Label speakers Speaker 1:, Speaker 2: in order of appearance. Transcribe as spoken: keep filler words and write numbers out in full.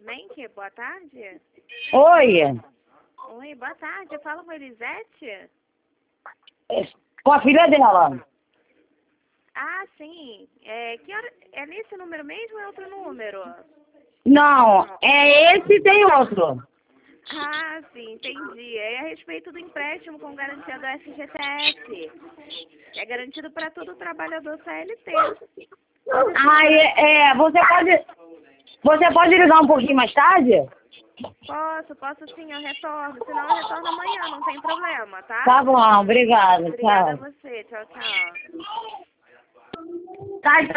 Speaker 1: Nubank, boa tarde.
Speaker 2: Oi,
Speaker 1: Oi, boa tarde. Eu falo com a Elisete?
Speaker 2: é, com a filha dela.
Speaker 1: Ah, sim. É, que hora... é nesse número mesmo ou é outro número?
Speaker 2: Não, é esse e tem outro.
Speaker 1: Ah, sim, entendi. É a respeito do empréstimo com garantia do F G T S. É garantido para todo trabalhador C L T.
Speaker 2: Ah, é, é, você pode, você pode ligar um pouquinho mais tarde?
Speaker 1: Posso, posso sim, eu retorno. Senão eu retorno amanhã, não tem problema, tá?
Speaker 2: Tá bom, obrigada,
Speaker 1: Obrigada a
Speaker 2: tchau.
Speaker 1: você. Tchau, tchau.
Speaker 2: Tá,